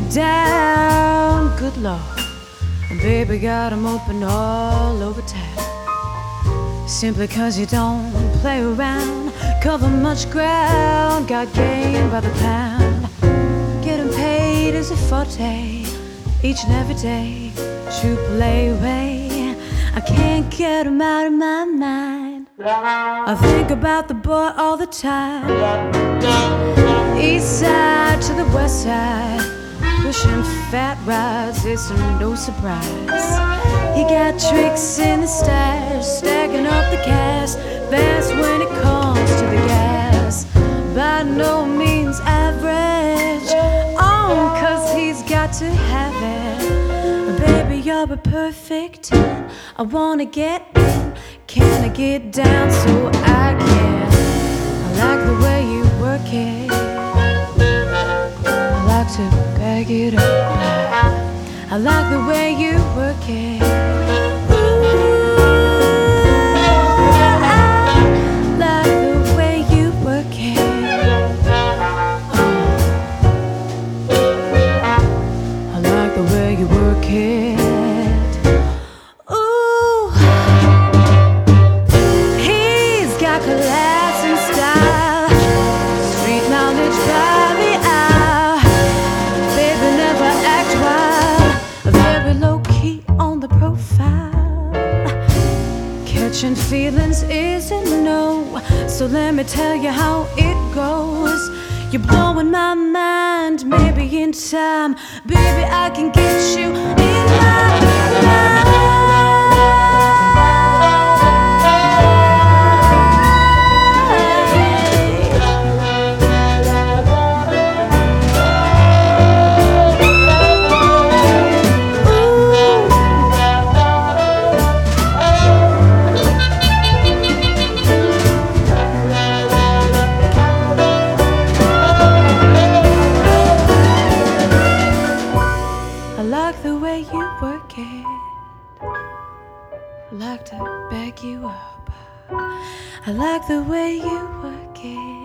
down, good Lord. And baby got 'em open all over town. Simply 'cause you don't play around, cover much ground, got game by the pound. Getting paid is a forte, each and every day. True play way, I can't get 'em out of my mind. I think about the boy all the time. East side to the west side, pushing fat rides, it's no surprise. He got tricks in the stash, stacking up the cash, fast when it comes to the gas. By no means average, oh, 'cause he's got to have it. Baby, you're a perfect 10. I wanna get in, can I get down so I can? I like the way you work it, I like to bag it up. I like the way you work it. Ooh, he's got class and style, street knowledge by the hour. Baby never act wild, very low key on the profile. Catching feelings is a no, so let me tell you how it goes. You're blowing my mind, maybe in time, baby, I can get you in my life. I like the way you work it, I like to back you up. I like the way you work it.